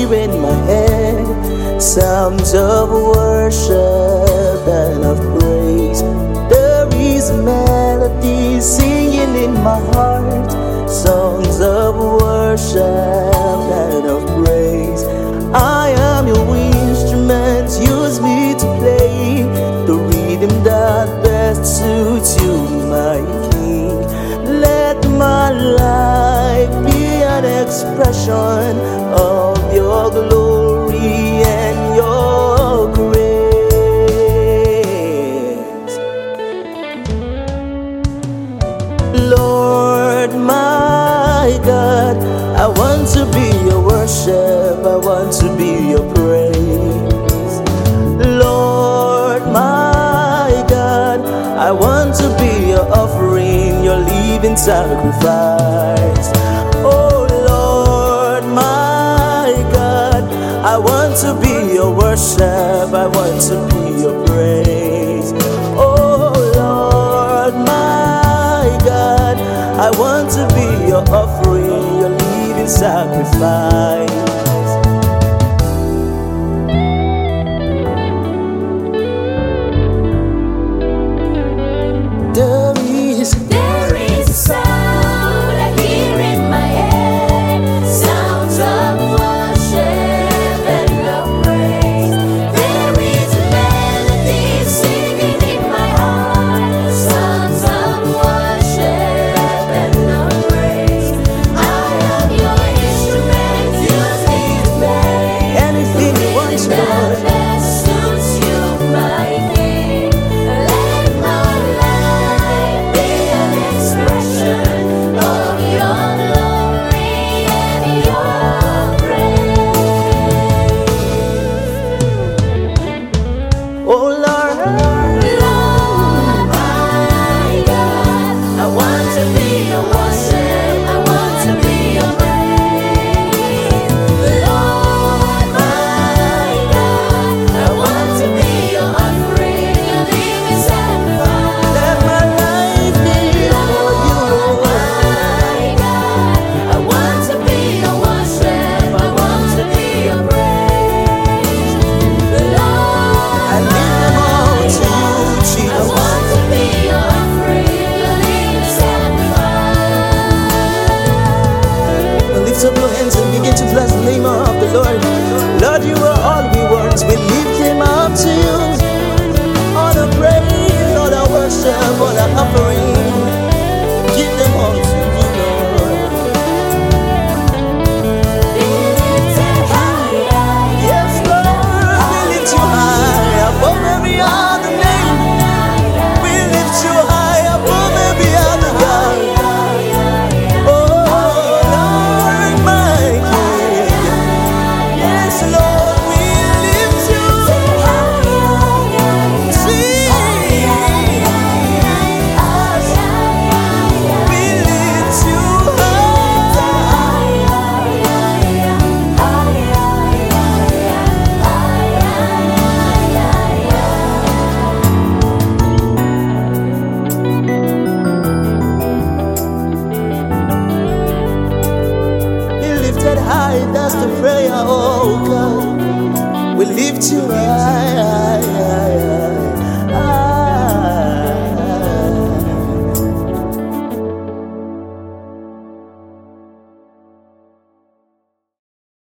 hear in my head sounds of worship and of praise. There is a melody singing in my heart, songs of worship and of praise. I am your instrument, use me to play the rhythm that best suits you, my King. Let my life be an expression of your glory and your grace. Lord, my God, I want to be your worship, I want to be your praise. Lord, my God, I want to be your offering, your living sacrifice. Oh Lord, my God, I want to be your worship, I want to be your praise. Oh Lord, my God, I want to be your offering, your living sacrifice. There is a sound I hear in my head, sounds of worship and of praise. There is a melody singing in my heart, songs of worship and of praise. I am your instrument, use me to play Anything you want, Lord. that best suits you, my King. Let my life be an expression of your glory and your praise. Oh Lord, Lord, my God, I want to be your worship, I want to be your praise. Lord, my God, I want to be your offering, your living sacrifice. let my life be for you. My God, I want to be your worship, I want to be your praise. I Lord, lift them all to you, I Jesus. want to be your offering, your living sacrifice. Lift up your hands and begin to bless the name of the Lord. Lord, you are all we want. We lift him up to you. All the praise, all the worship, all the offering. Give them all to you, Lord. Be lifted higher, Yes, Lord, we lift you high above every other name. We lift you high above every other God. Oh, Lord, my King. Yes, Lord, we lift you. See, we lift you Be lifted high, that's the prayer, oh God. We lift you high